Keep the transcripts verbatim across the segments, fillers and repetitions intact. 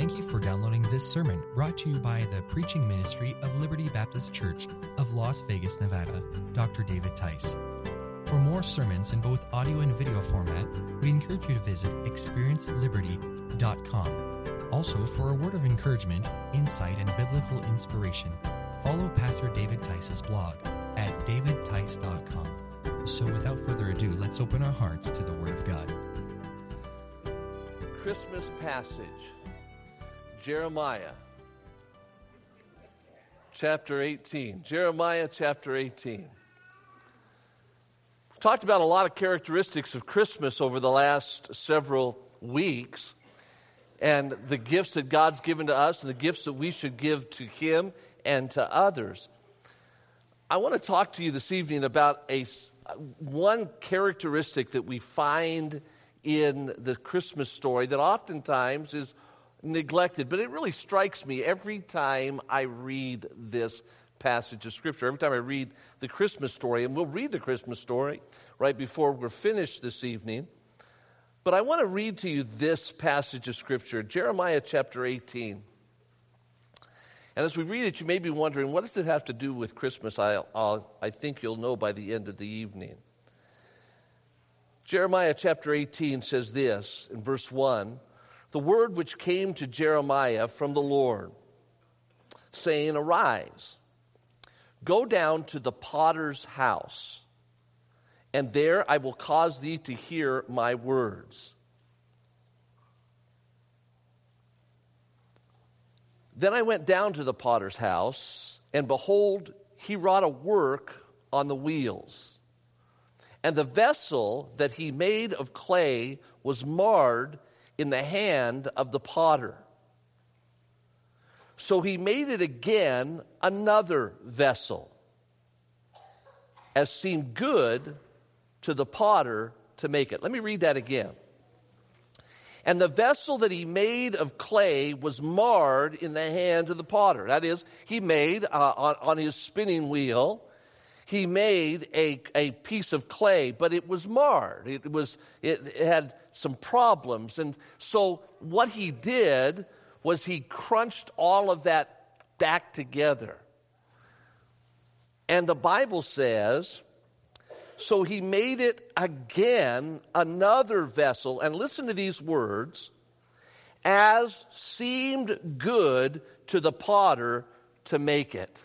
Thank you for downloading this sermon brought to you by the preaching ministry of Liberty Baptist Church of Las Vegas, Nevada, Doctor David Tice. For more sermons in both audio and video format, we encourage you to visit experience liberty dot com. Also, for a word of encouragement, insight, and biblical inspiration, follow Pastor David Tice's blog at david tice dot com. So without further ado, let's open our hearts to the Word of God. Christmas passage, Jeremiah chapter eighteen. Jeremiah chapter eighteen. We've talked about a lot of characteristics of Christmas over the last several weeks, and the gifts that God's given to us and the gifts that we should give to Him and to others. I want to talk to you this evening about a one characteristic that we find in the Christmas story that oftentimes is neglected, but it really strikes me every time I read this passage of Scripture, every time I read the Christmas story, and we'll read the Christmas story right before we're finished this evening. But I want to read to you this passage of Scripture, Jeremiah chapter eighteen. And as we read it, you may be wondering, what does it have to do with Christmas? I, I'll, I think you'll know by the end of the evening. Jeremiah chapter eighteen says this in verse one, "The word which came to Jeremiah from the Lord, saying, Arise, go down to the potter's house, and there I will cause thee to hear my words. Then I went down to the potter's house, and behold, he wrought a work on the wheels. And the vessel that he made of clay was marred in the hand of the potter. So he made it again another vessel, as seemed good to the potter to make it." Let me read that again. "And the vessel that he made of clay was marred in the hand of the potter." That is, he made uh, on, on his spinning wheel, he made a, a piece of clay, but it was marred. It was it, it had some problems. And so what he did was he crunched all of that back together. And the Bible says, so he made it again another vessel, and listen to these words, as seemed good to the potter to make it.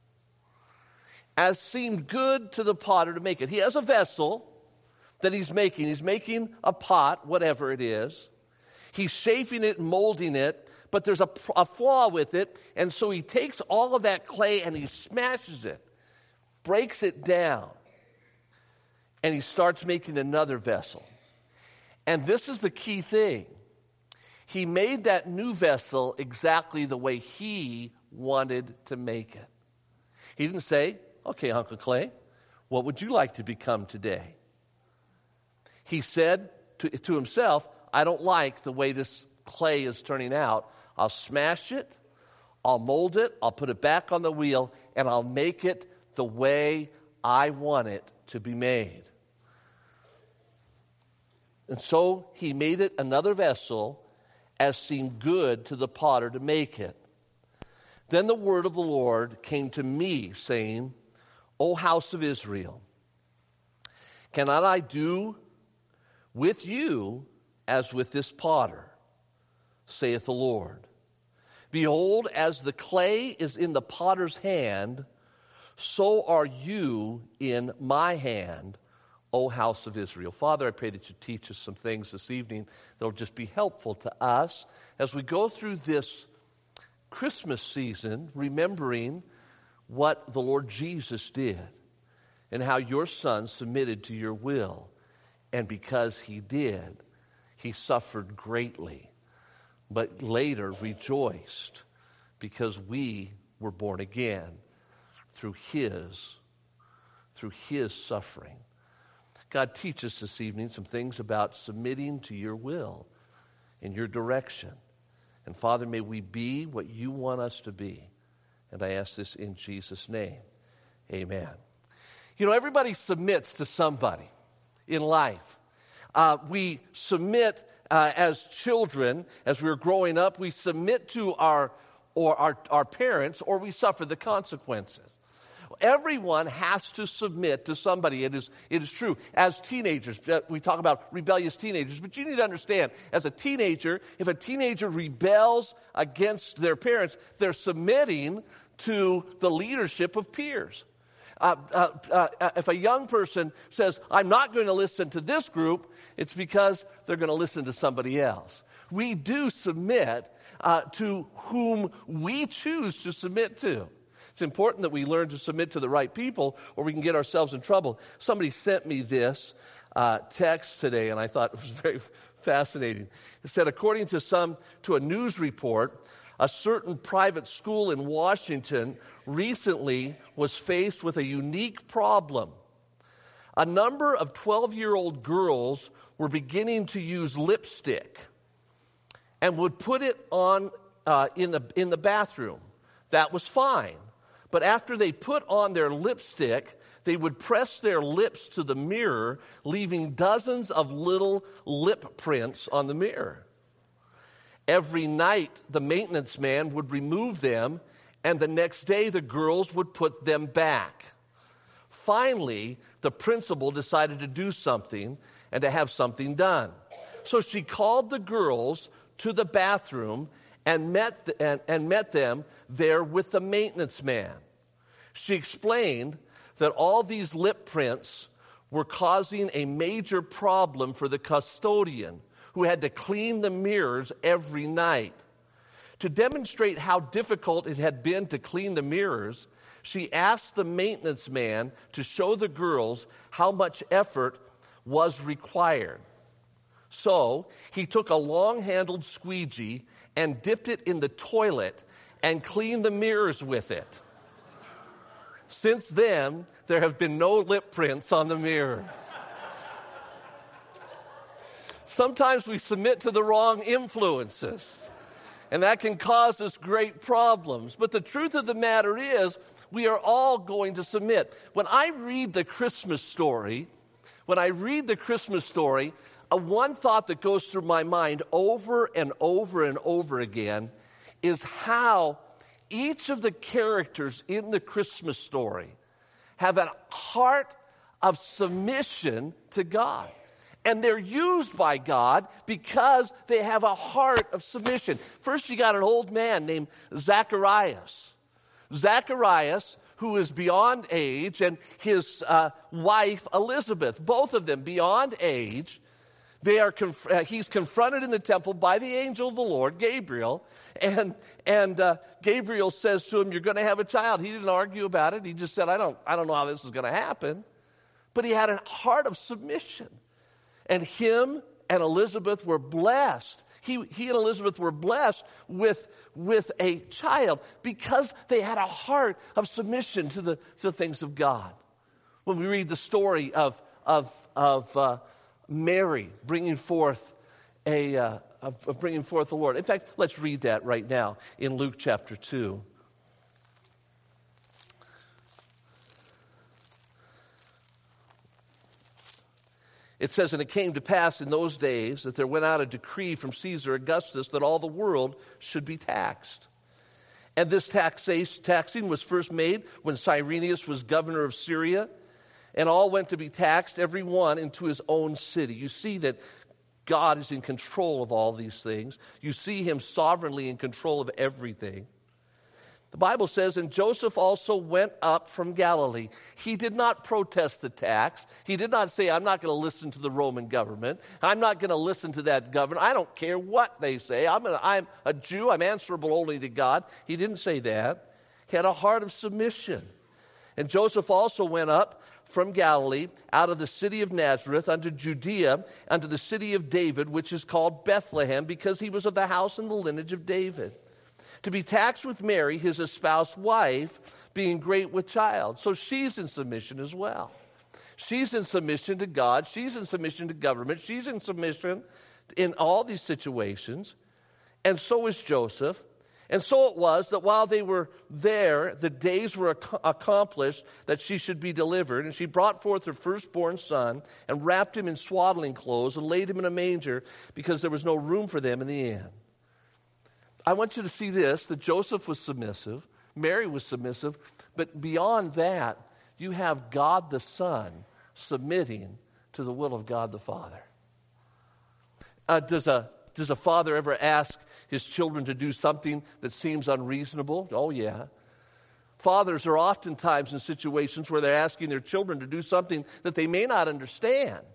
As seemed good to the potter to make it. He has a vessel that he's making. He's making a pot, whatever it is. He's shaping it and molding it, but there's a, a flaw with it, and so he takes all of that clay and he smashes it, breaks it down, and he starts making another vessel. And this is the key thing. He made that new vessel exactly the way he wanted to make it. He didn't say, "Okay, Uncle Clay, what would you like to become today?" He said to, to himself, "I don't like the way this clay is turning out. I'll smash it, I'll mold it, I'll put it back on the wheel, and I'll make it the way I want it to be made." And so he made it another vessel, as seemed good to the potter to make it. Then the word of the Lord came to me, saying, "O house of Israel, cannot I do with you as with this potter, saith the Lord? Behold, as the clay is in the potter's hand, so are you in my hand, O house of Israel." Father, I pray that you teach us some things this evening that will just be helpful to us as we go through this Christmas season, remembering what the Lord Jesus did and how your Son submitted to your will. And because he did, he suffered greatly, but later rejoiced because we were born again through his, through his suffering. God, teach us this evening some things about submitting to your will and your direction. And Father, may we be what you want us to be. And I ask this in Jesus' name. Amen. You know, everybody submits to somebody in life. Uh, we submit uh, as children, as we were growing up, we submit to our or our, our parents, or we suffer the consequences. Everyone has to submit to somebody. It is, it is true. As teenagers, we talk about rebellious teenagers, but you need to understand, as a teenager, if a teenager rebels against their parents, they're submitting to the leadership of peers. Uh, uh, uh, if a young person says, I'm not going to listen to this group, it's because they're going to listen to somebody else. We do submit uh, to whom we choose to submit to. It's important that we learn to submit to the right people, or we can get ourselves in trouble. Somebody sent me this uh, text today, and I thought it was very fascinating. It said, according to some to a news report, a certain private school in Washington recently was faced with a unique problem. A number of twelve-year-old girls were beginning to use lipstick and would put it on uh, in the in the bathroom. That was fine. But after they put on their lipstick, they would press their lips to the mirror, leaving dozens of little lip prints on the mirror. Every night, the maintenance man would remove them, and the next day, the girls would put them back. Finally, the principal decided to do something and to have something done. So she called the girls to the bathroom and met, the, and, and met them there with the maintenance man. She explained that all these lip prints were causing a major problem for the custodian, who had to clean the mirrors every night. To demonstrate how difficult it had been to clean the mirrors, she asked the maintenance man to show the girls how much effort was required. So he took a long-handled squeegee and dipped it in the toilet and cleaned the mirrors with it. Since then, there have been no lip prints on the mirrors. Sometimes we submit to the wrong influences, and that can cause us great problems. But the truth of the matter is, we are all going to submit. When I read the Christmas story, when I read the Christmas story, a one thought that goes through my mind over and over and over again is how each of the characters in the Christmas story have a heart of submission to God. And they're used by God because they have a heart of submission. First, you got an old man named Zacharias. Zacharias, who is beyond age, and his uh, wife, Elizabeth, both of them beyond age. They are conf- uh, he's confronted in the temple by the angel of the Lord, Gabriel, and and uh, Gabriel says to him, "You're going to have a child." He didn't argue about it. He just said, "I don't, I don't know how this is going to happen," but he had a heart of submission, and him and Elizabeth were blessed. He, he and Elizabeth were blessed with with a child because they had a heart of submission to the to the things of God. When we read the story of of of uh, Mary bringing forth a uh, of, of bringing forth the Lord. In fact, let's read that right now in Luke chapter two. It says, "And it came to pass in those days that there went out a decree from Caesar Augustus that all the world should be taxed. And this taxation, taxing was first made when Cyrenius was governor of Syria, and all went to be taxed, every one into his own city." You see that God is in control of all these things. You see him sovereignly in control of everything. The Bible says, "And Joseph also went up from Galilee." He did not protest the tax. He did not say, "I'm not going to listen to the Roman government. I'm not going to listen to that governor. I don't care what they say. I'm, gonna, I'm a Jew. I'm answerable only to God." He didn't say that. He had a heart of submission. "And Joseph also went up from Galilee, out of the city of Nazareth, unto Judea, unto the city of David, which is called Bethlehem, because he was of the house and the lineage of David, to be taxed with Mary, his espoused wife, being great with child." So she's in submission as well. She's in submission to God. She's in submission to government. She's in submission in all these situations. And so is Joseph. And so it was that while they were there, the days were ac- accomplished that she should be delivered. And she brought forth her firstborn son and wrapped him in swaddling clothes and laid him in a manger because there was no room for them in the inn. I want you to see this, that Joseph was submissive, Mary was submissive, but beyond that, you have God the Son submitting to the will of God the Father. Uh, does a does a father ever ask his children to do something that seems unreasonable? Oh, yeah. Fathers are oftentimes in situations where they're asking their children to do something that they may not understand.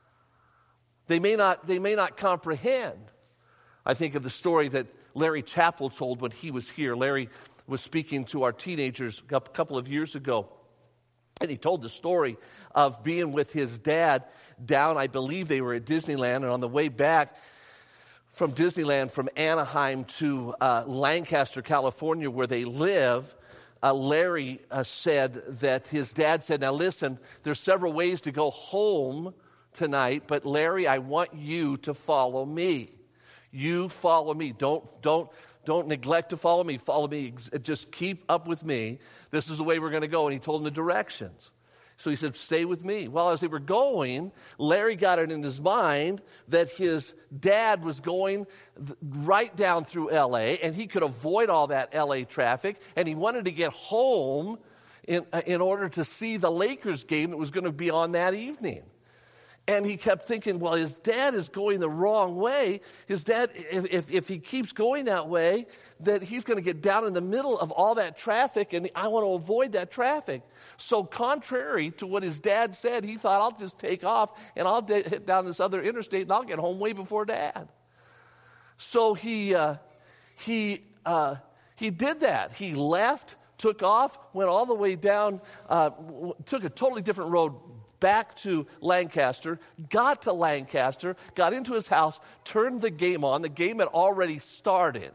They may not, they may not comprehend. I think of the story that Larry Chappell told when he was here. Larry was speaking to our teenagers a couple of years ago. And he told the story of being with his dad down, I believe they were at Disneyland, and on the way back from Disneyland, from Anaheim to uh, Lancaster, California, where they live, uh, Larry uh, said that his dad said, now listen, there's several ways to go home tonight, but Larry, I want you to follow me. You follow me. Don't, don't, don't neglect to follow me. Follow me. Just keep up with me. This is the way we're going to go. And he told them the directions. So he said, stay with me. Well, as they were going, Larry got it in his mind that his dad was going right down through L A, and he could avoid all that L A traffic, and he wanted to get home in, in order to see the Lakers game that was going to be on that evening. And he kept thinking, well, his dad is going the wrong way. His dad, if, if, if he keeps going that way, that he's going to get down in the middle of all that traffic, and I want to avoid that traffic. So contrary to what his dad said, he thought, I'll just take off, and I'll d- hit down this other interstate, and I'll get home way before Dad. So he, uh, he, uh, he did that. He left, took off, went all the way down, uh, w- took a totally different road back to Lancaster, got to Lancaster, got into his house, turned the game on. The game had already started.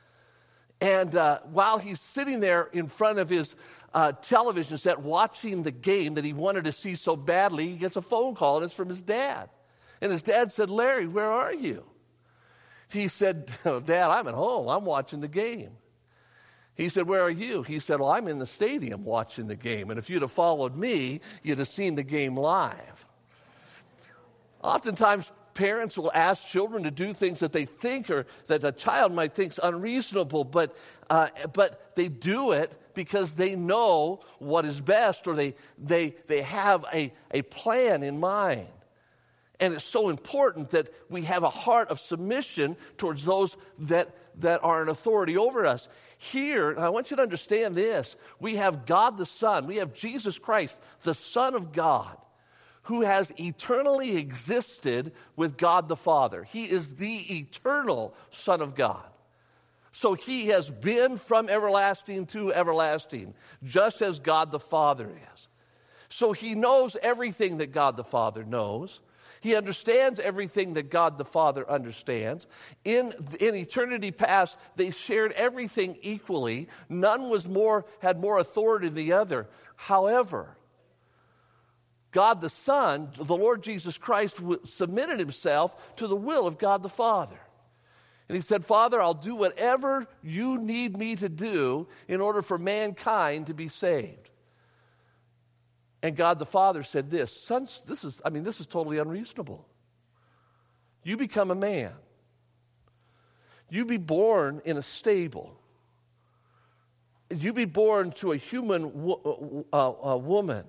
And uh, while he's sitting there in front of his uh, television set watching the game that he wanted to see so badly, he gets a phone call, and it's from his dad. And his dad said, Larry, where are you? He said, Dad, I'm at home. I'm watching the game. He said, where are you? He said, well, I'm in the stadium watching the game. And if you'd have followed me, you'd have seen the game live. Oftentimes, parents will ask children to do things that they think or that a child might think is unreasonable, but, uh, but they do it because they know what is best, or they, they, they have a, a plan in mind. And it's so important that we have a heart of submission towards those that, that are in authority over us. Here, and I want you to understand this, we have God the Son, we have Jesus Christ, the Son of God, who has eternally existed with God the Father. He is the eternal Son of God. So he has been from everlasting to everlasting, just as God the Father is. So he knows everything that God the Father knows. He understands everything that God the Father understands. In, in eternity past, they shared everything equally. None was more, had more authority than the other. However, God the Son, the Lord Jesus Christ, submitted himself to the will of God the Father. And he said, Father, I'll do whatever you need me to do in order for mankind to be saved. And God the Father said this, Son, this is, I mean, this is totally unreasonable. You become a man. You be born in a stable. You be born to a human wo- uh, uh, woman.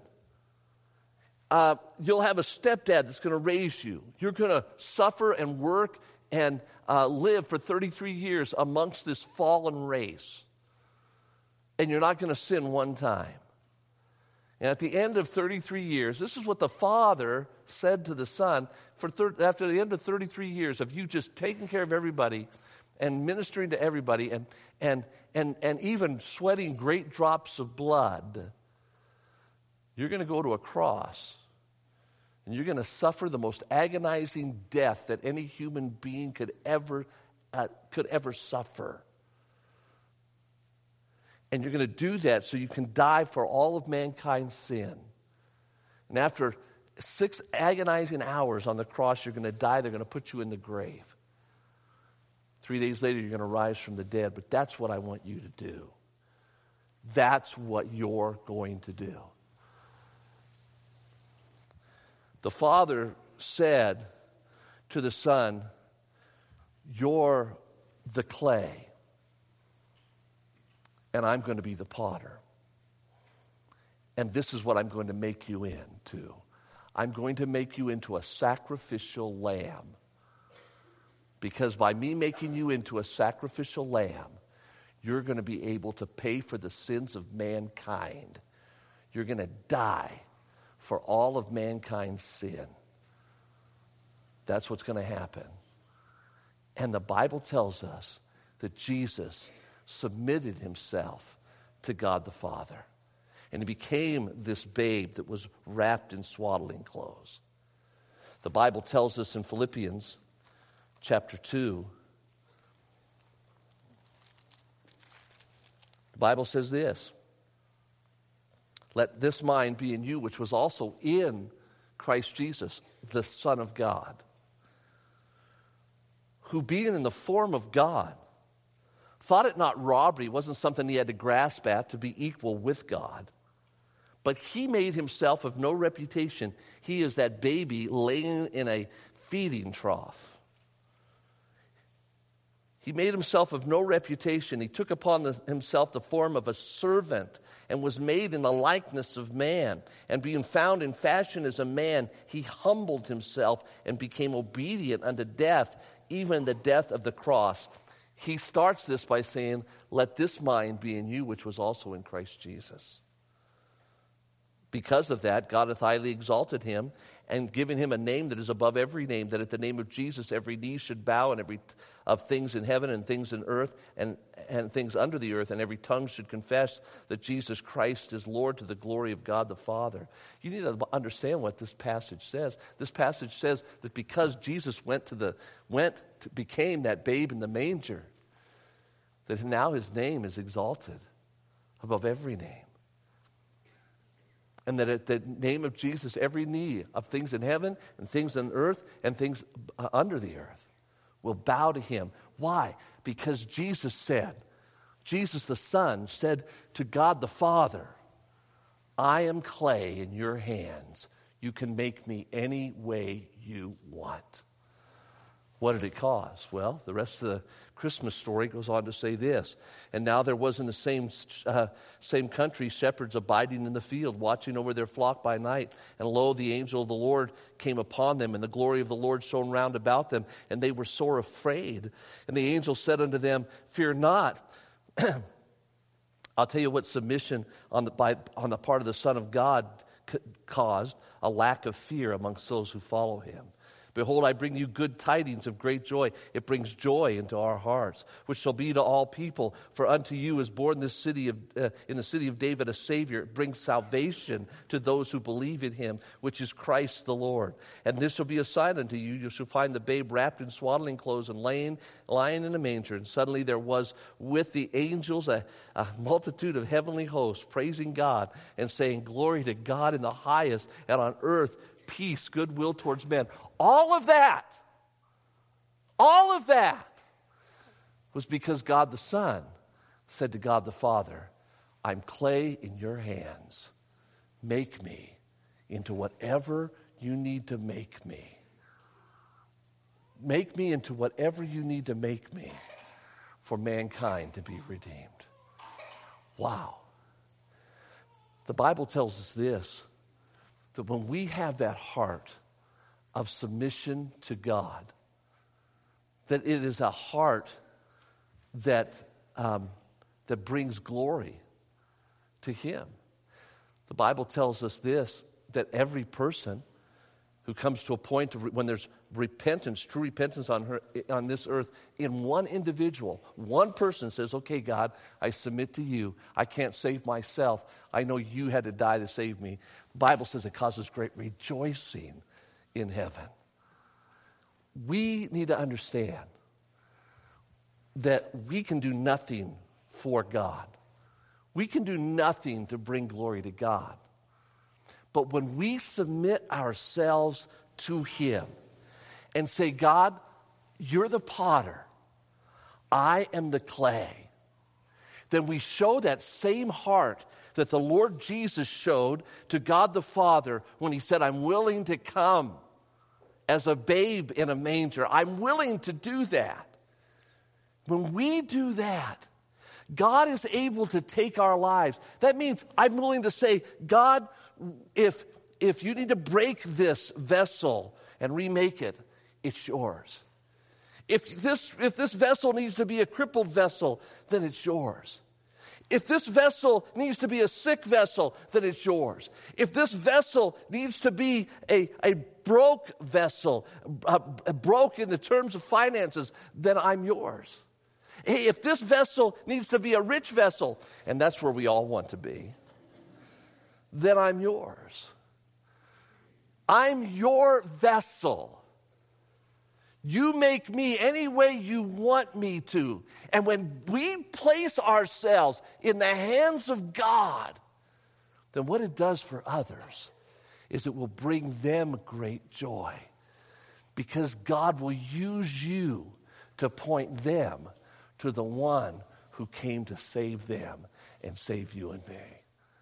Uh, you'll have a stepdad that's going to raise you. You're going to suffer and work and uh, live for thirty-three years amongst this fallen race. And you're not going to sin one time. And at the end of thirty-three years, this is what the Father said to the Son, for thir- after the end of thirty-three years of you just taking care of everybody and ministering to everybody and, and, and, and even sweating great drops of blood, you're going to go to a cross and you're going to suffer the most agonizing death that any human being could ever, uh, could ever suffer. And you're going to do that so you can die for all of mankind's sin. And after six agonizing hours on the cross, you're going to die. They're going to put you in the grave. Three days later, you're going to rise from the dead. But that's what I want you to do. That's what you're going to do. The Father said to the Son, you're the clay, and I'm going to be the potter. And this is what I'm going to make you into. I'm going to make you into a sacrificial lamb. Because by me making you into a sacrificial lamb, you're going to be able to pay for the sins of mankind. You're going to die for all of mankind's sin. That's what's going to happen. And the Bible tells us that Jesus submitted himself to God the Father. And he became this babe that was wrapped in swaddling clothes. The Bible tells us in Philippians chapter two, the Bible says this, let this mind be in you, which was also in Christ Jesus, the Son of God, who being in the form of God, thought it not robbery, wasn't something he had to grasp at to be equal with God. But he made himself of no reputation. He is that baby laying in a feeding trough. He made himself of no reputation. He took upon the, himself the form of a servant and was made in the likeness of man. And being found in fashion as a man, he humbled himself and became obedient unto death, even the death of the cross. He starts this by saying, let this mind be in you, which was also in Christ Jesus. Because of that, God hath highly exalted him and given him a name that is above every name, that at the name of Jesus every knee should bow, and every of things in heaven and things in earth and, and things under the earth, and every tongue should confess that Jesus Christ is Lord, to the glory of God the Father. You need to understand what this passage says. This passage says that because Jesus went to the went to, became that babe in the manger, that now his name is exalted above every name. And that at the name of Jesus, every knee of things in heaven and things on earth and things under the earth will bow to him. Why? Because Jesus said, Jesus the Son said to God the Father, I am clay in your hands. You can make me any way you want. What did it cause? Well, the rest of the Christmas story goes on to say this. And now there was in the same uh, same country shepherds abiding in the field, watching over their flock by night. And lo, the angel of the Lord came upon them, and the glory of the Lord shone round about them, and they were sore afraid. And the angel said unto them, fear not. I'll tell you what submission on the, by, on the part of the Son of God c- caused a lack of fear amongst those who follow him. Behold, I bring you good tidings of great joy. It brings joy into our hearts, which shall be to all people. For unto you is born this city of, uh, in the city of David a Savior. It brings salvation to those who believe in him, which is Christ the Lord. And this shall be a sign unto you. You shall find the babe wrapped in swaddling clothes and laying, lying in a manger. And suddenly there was with the angels a, a multitude of heavenly hosts, praising God and saying, glory to God in the highest, and on earth peace, goodwill towards men. All of that, all of that was because God the Son said to God the Father, I'm clay in your hands. Make me into whatever you need to make me. Make me into whatever you need to make me for mankind to be redeemed. Wow. The Bible tells us this, that when we have that heart of submission to God, that it is a heart that um, that brings glory to him. The Bible tells us this, that every person who comes to a point of re- when there's repentance, true repentance on her on this earth, in one individual, one person says, okay, God, I submit to you. I can't save myself. I know you had to die to save me. The Bible says it causes great rejoicing in heaven. We need to understand that we can do nothing for God. We can do nothing to bring glory to God. But when we submit ourselves to him and say, God, you're the potter. I am the clay, then we show that same heart that the Lord Jesus showed to God the Father when he said, I'm willing to come as a babe in a manger. I'm willing to do that. When we do that, God is able to take our lives. That means I'm willing to say, God, if, if you need to break this vessel and remake it, it's yours. If this, if this vessel needs to be a crippled vessel, then it's yours. If this vessel needs to be a sick vessel, then it's yours. If this vessel needs to be a, a broke vessel, uh, broke in the terms of finances, then I'm yours. Hey, if this vessel needs to be a rich vessel, and that's where we all want to be, then I'm yours. I'm your vessel. You make me any way you want me to. And when we place ourselves in the hands of God, then what it does for others is it will bring them great joy. Because God will use you to point them to the one who came to save them and save you and me.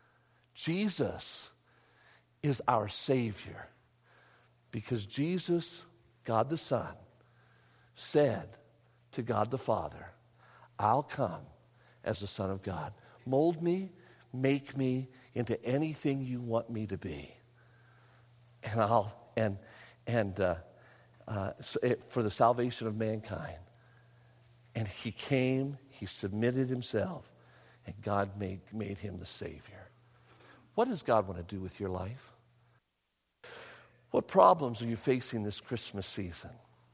Jesus is our Savior because Jesus, God the Son, said to God the Father, I'll come as the Son of God. Mold me, make me into anything you want me to be. And I'll and and uh, uh, for the salvation of mankind. And he came, he submitted himself, and God made, made him the Savior. What does God want to do with your life? What problems are you facing this Christmas season?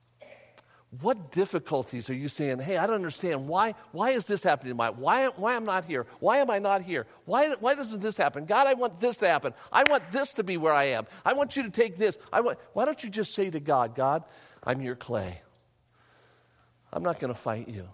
What difficulties are you saying, hey, I don't understand. Why, why is this happening in my life? Why, why am I not here? Why am I not here? Why, why doesn't this happen? God, I want this to happen. I want this to be where I am. I want you to take this. I want, why don't you just say to God, God, I'm your clay. I'm not going to fight you.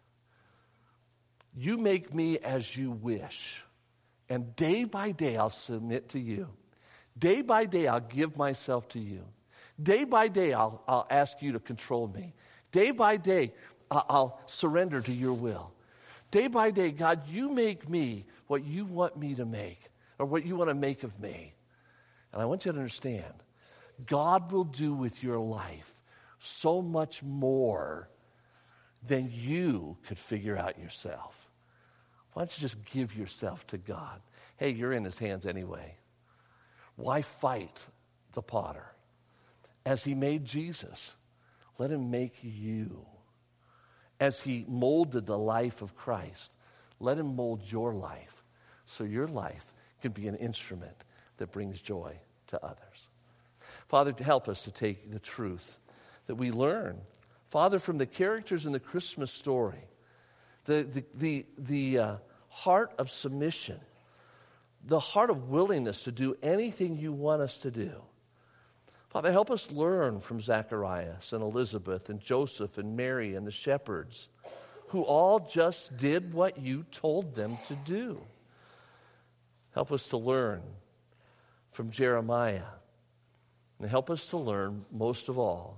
You make me as you wish. And day by day, I'll submit to you. Day by day, I'll give myself to you. Day by day, I'll, I'll ask you to control me. Day by day, I'll surrender to your will. Day by day, God, you make me what you want me to make, or what you want to make of me. And I want you to understand, God will do with your life so much more than you could figure out yourself. Why don't you just give yourself to God? Hey, you're in his hands anyway. Why fight the potter? As he made Jesus, let him make you. As he molded the life of Christ, let him mold your life so your life can be an instrument that brings joy to others. Father, to help us to take the truth that we learn, Father, from the characters in the Christmas story, the, the, the, the uh, heart of submission, the heart of willingness to do anything you want us to do. Father, help us learn from Zacharias and Elizabeth and Joseph and Mary and the shepherds, who all just did what you told them to do. Help us to learn from Jeremiah, and help us to learn, most of all,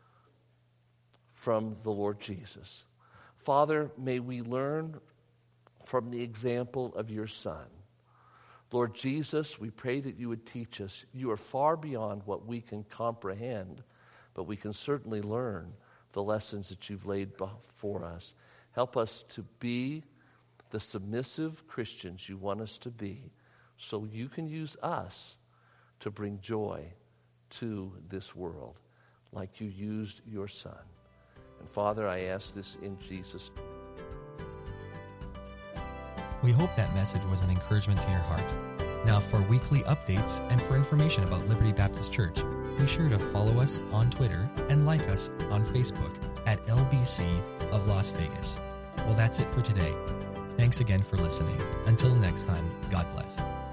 from the Lord Jesus. Father, may we learn from the example of your Son. Lord Jesus, we pray that you would teach us. You are far beyond what we can comprehend, but we can certainly learn the lessons that you've laid before us. Help us to be the submissive Christians you want us to be, so you can use us to bring joy to this world like you used your Son. And Father, I ask this in Jesus' name. We hope that message was an encouragement to your heart. Now, for weekly updates and for information about Liberty Baptist Church, be sure to follow us on Twitter and like us on Facebook at L B C of Las Vegas. Well, that's it for today. Thanks again for listening. Until next time, God bless.